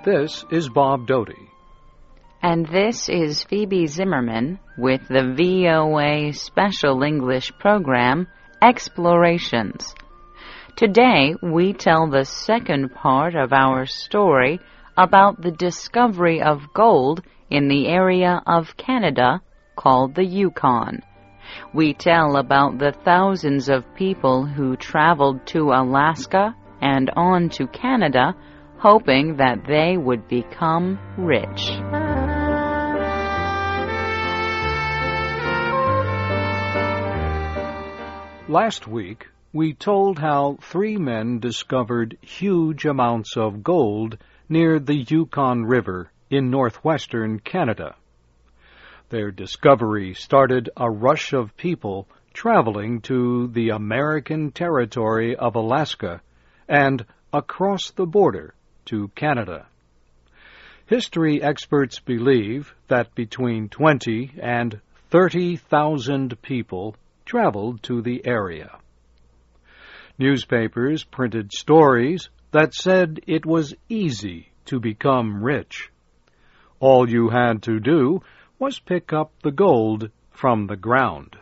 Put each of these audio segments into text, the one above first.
This is Bob Doty. And this is Phoebe Zimmerman with the VOA Special English program, Explorations. Today, we tell the second part of our story about the discovery of gold in the area of Canada called the Yukon. We tell about the thousands of people who traveled to Alaska and on to Canada, hoping that they would become rich. Last week, we told how 3 men discovered huge amounts of gold near the Yukon River in northwestern Canada. Their discovery started a rush of people traveling to the American territory of Alaska and across the border to Canada. History experts believe that between 20 and 30,000 people traveled to the area. Newspapers printed stories that said it was easy to become rich. All you had to do was pick up the gold from the ground.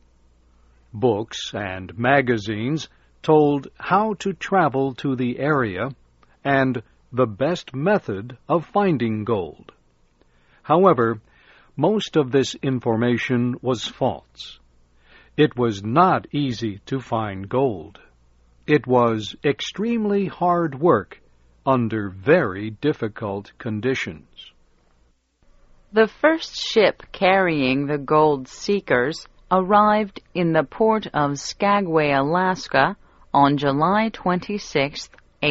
Books and magazines told how to travel to the area and the best method of finding gold. However, most of this information was false. It was not easy to find gold. It was extremely hard work under very difficult conditions. The first ship carrying the gold seekers arrived in the port of Skagway, Alaska on July 26,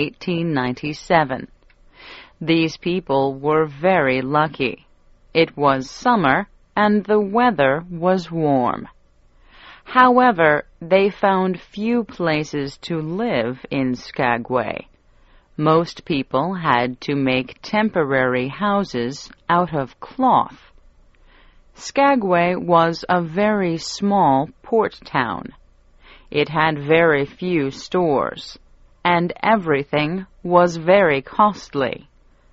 1897. These people were very lucky. It was summer and the weather was warm. However, they found few places to live in Skagway. Most people had to make temporary houses out of cloth. Skagway was a very small port town. It had very few stores, and everything was very costly.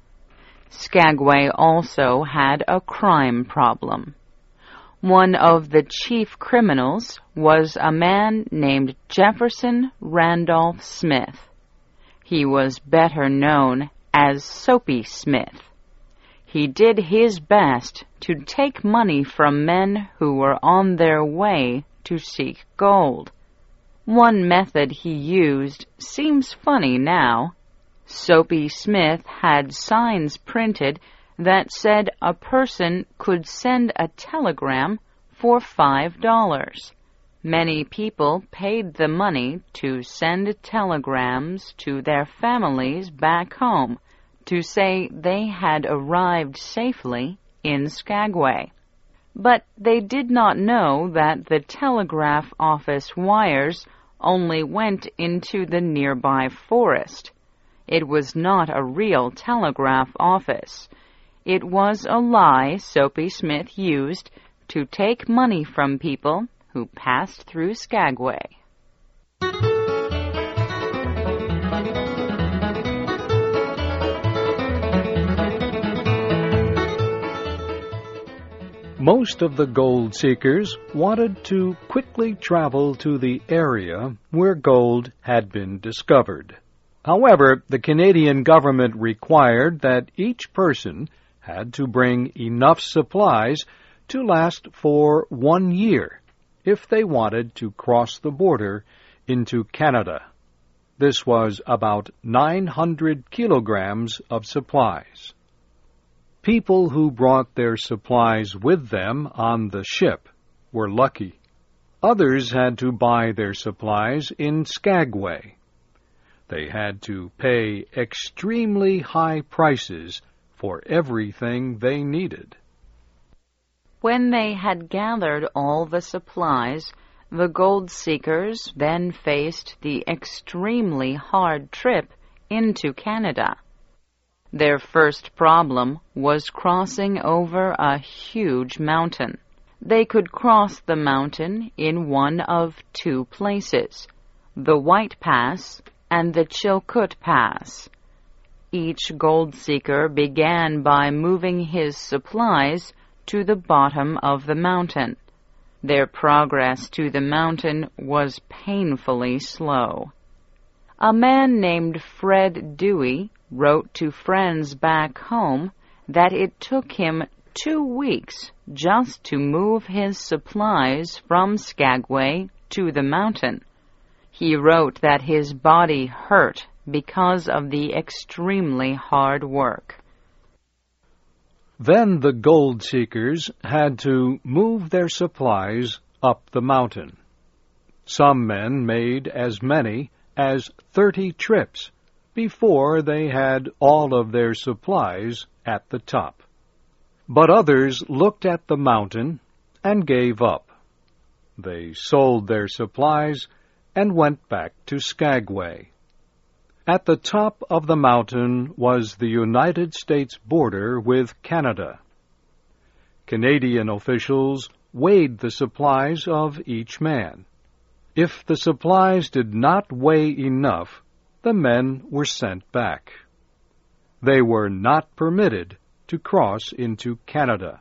Skagway also had a crime problem. One of the chief criminals was a man named Jefferson Randolph Smith. He was better known as Soapy Smith. He did his best to take money from men who were on their way to seek gold. One method he used seems funny now. Soapy Smith had signs printed that said a person could send a telegram for $5. Many people paid the money to send telegrams to their families back home to say they had arrived safely in Skagway. But they did not know that the telegraph office wires only went into the nearby forest. It was not a real telegraph office. It was a lie Soapy Smith used to take money from people who passed through Skagway. Most of the gold seekers wanted to quickly travel to the area where gold had been discovered. However, the Canadian government required that each person had to bring enough supplies to last for 1 year if they wanted to cross the border into Canada. This was about 900 kilograms of supplies. People who brought their supplies with them on the ship were lucky. Others had to buy their supplies in Skagway. They had to pay extremely high prices for everything they needed. When they had gathered all the supplies, the gold seekers then faced the extremely hard trip into Canada. Their first problem was crossing over a huge mountain. They could cross the mountain in one of 2 places, the White Pass and the Chilkoot Pass. Each gold seeker began by moving his supplies to the bottom of the mountain. Their progress to the mountain was painfully slow. A man named Fred Dewey wrote to friends back home that it took him 2 weeks just to move his supplies from Skagway to the mountain. He wrote that his body hurt because of the extremely hard work. Then the gold seekers had to move their supplies up the mountain. Some men made as many as 30 trips before they had all of their supplies at the top. But others looked at the mountain and gave up. They sold their supplies and went back to Skagway. At the top of the mountain was the United States border with Canada. Canadian officials weighed the supplies of each man. If the supplies did not weigh enough, the men were sent back. They were not permitted to cross into Canada.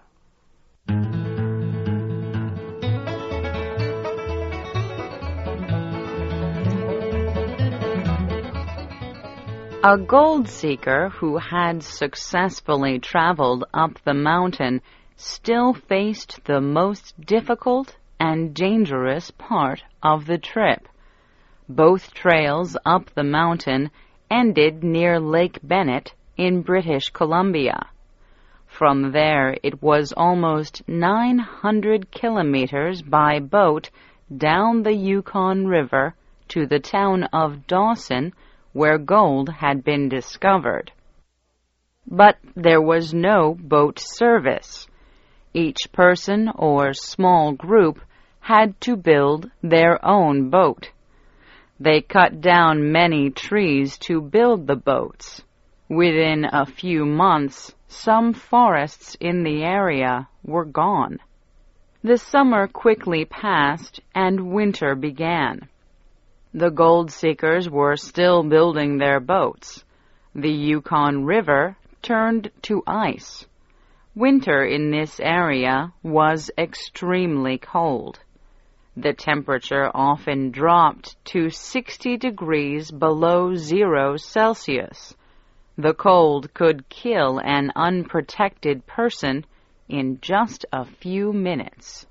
A gold seeker who had successfully traveled up the mountain still faced the most difficult and dangerous part of the trip. Both trails up the mountain ended near Lake Bennett in British Columbia. From there, it was almost 900 kilometers by boat down the Yukon River to the town of Dawson, where gold had been discovered. But there was no boat service. Each person or small group had to build their own boat. They cut down many trees to build the boats. Within a few months, some forests in the area were gone. The summer quickly passed and winter began. The gold seekers were still building their boats. The Yukon River turned to ice. Winter in this area was extremely cold. The temperature often dropped to 60 degrees below 0 Celsius. The cold could kill an unprotected person in just a few minutes.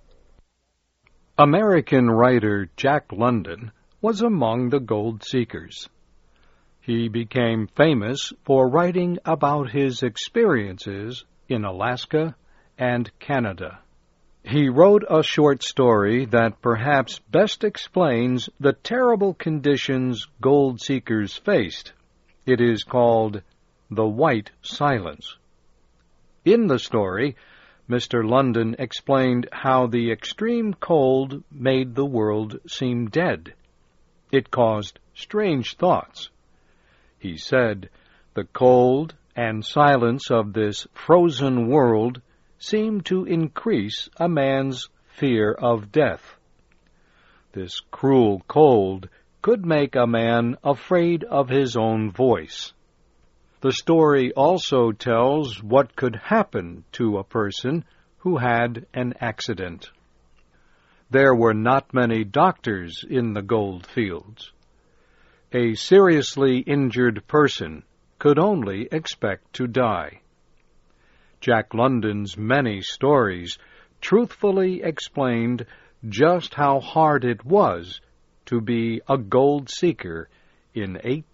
American writer Jack London was among the gold seekers. He became famous for writing about his experiences in Alaska and Canada. He wrote a short story that perhaps best explains the terrible conditions gold seekers faced. It is called The White Silence. In the story, Mr. London explained how the extreme cold made the world seem dead. It caused strange thoughts. He said, the cold and silence of this frozen world seemed to increase a man's fear of death. This cruel cold could make a man afraid of his own voice. The story also tells what could happen to a person who had an accident. There were not many doctors in the gold fields. A seriously injured person could only expect to die. Jack London's many stories truthfully explained just how hard it was to be a gold seeker in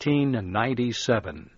1897.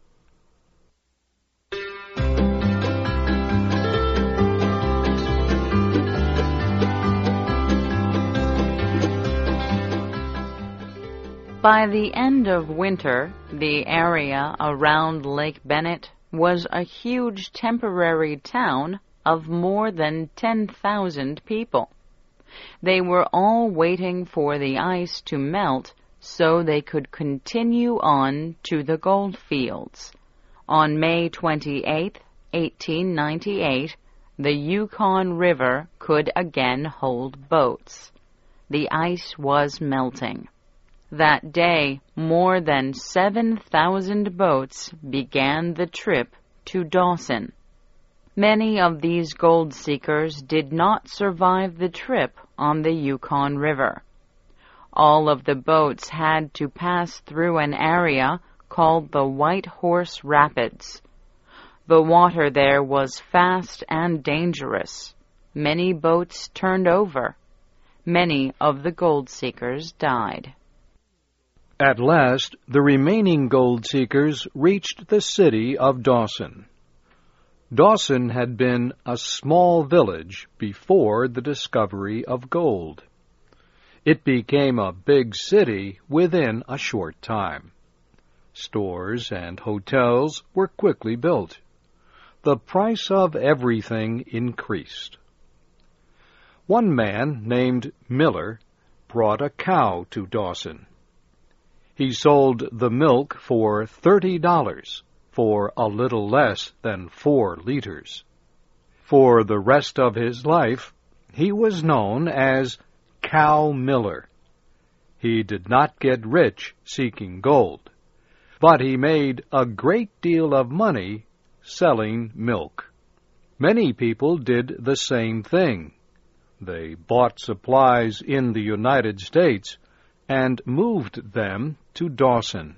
By the end of winter, the area around Lake Bennett was a huge temporary town of more than 10,000 people. They were all waiting for the ice to melt so they could continue on to the gold fields. On May 28, 1898, the Yukon River could again hold boats. The ice was melting. That day, more than 7,000 boats began the trip to Dawson. Many of these gold seekers did not survive the trip on the Yukon River. All of the boats had to pass through an area called the White Horse Rapids. The water there was fast and dangerous. Many boats turned over. Many of the gold seekers died. At last, the remaining gold seekers reached the city of Dawson. Dawson had been a small village before the discovery of gold. It became a big city within a short time. Stores and hotels were quickly built. The price of everything increased. One man named Miller brought a cow to Dawson. He sold the milk for $30 for a little less than 4 liters. For the rest of his life, he was known as Cow Miller. He did not get rich seeking gold, but he made a great deal of money selling milk. Many people did the same thing. They bought supplies in the United States and moved them to Dawson.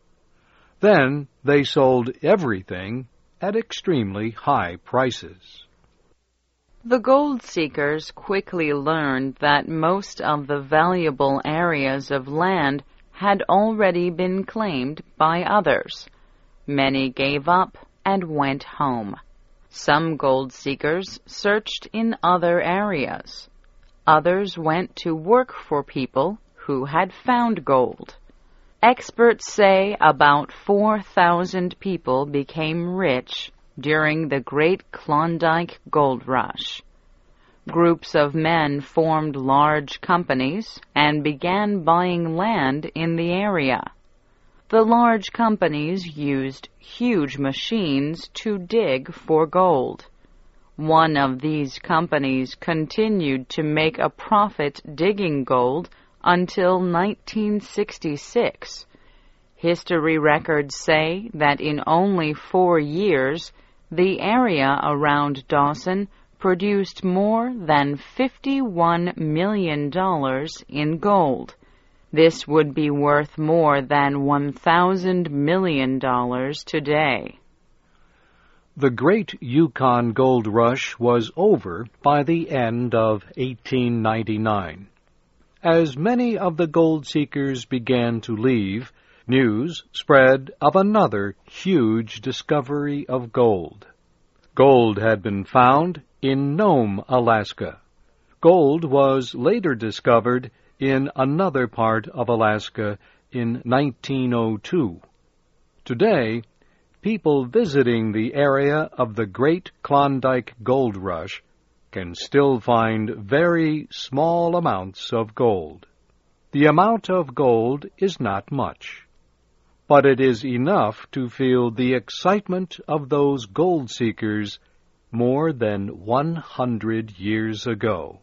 Then they sold everything at extremely high prices. The gold seekers quickly learned that most of the valuable areas of land had already been claimed by others. Many gave up and went home. Some gold seekers searched in other areas. Others went to work for people who had found gold. Experts say about 4,000 people became rich during the Great Klondike Gold Rush. Groups of men formed large companies and began buying land in the area. The large companies used huge machines to dig for gold. One of these companies continued to make a profit digging gold until 1966. History records say that in only 4 years, the area around Dawson produced more than $51 million in gold. This would be worth more than $1,000 million today. The Great Yukon Gold Rush was over by the end of 1899. As many of the gold seekers began to leave, news spread of another huge discovery of gold. Gold had been found in Nome, Alaska. Gold was later discovered in another part of Alaska in 1902. Today, people visiting the area of the Great Klondike Gold Rush can still find very small amounts of gold. The amount of gold is not much, but it is enough to feel the excitement of those gold seekers more than 100 years ago.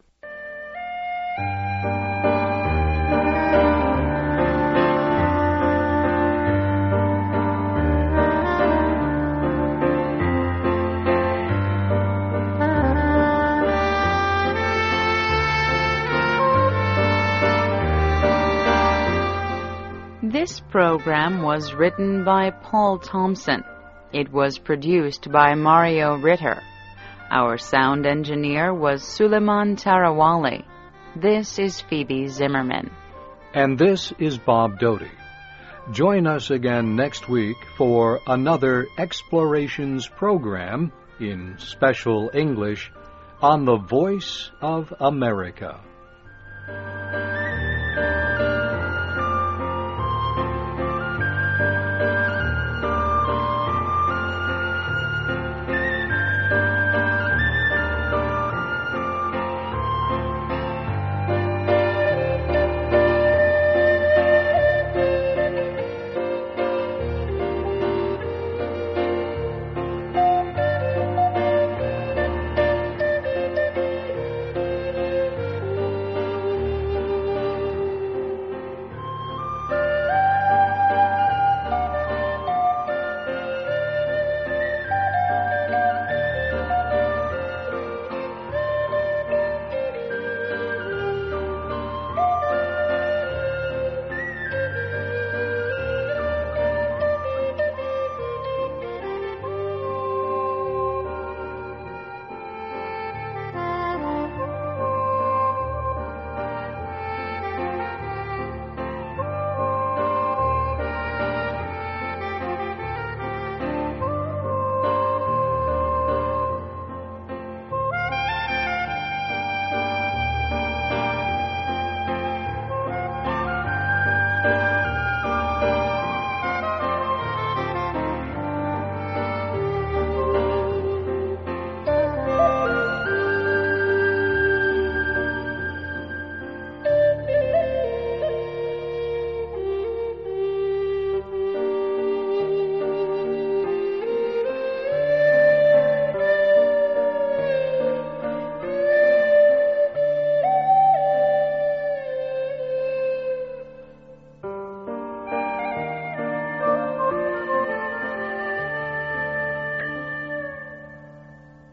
This program was written by Paul Thompson. It was produced by Mario Ritter. Our sound engineer was Suleiman Tarawali. This is Phoebe Zimmerman. And this is Bob Doty. Join us again next week for another Explorations program in special English on the Voice of America.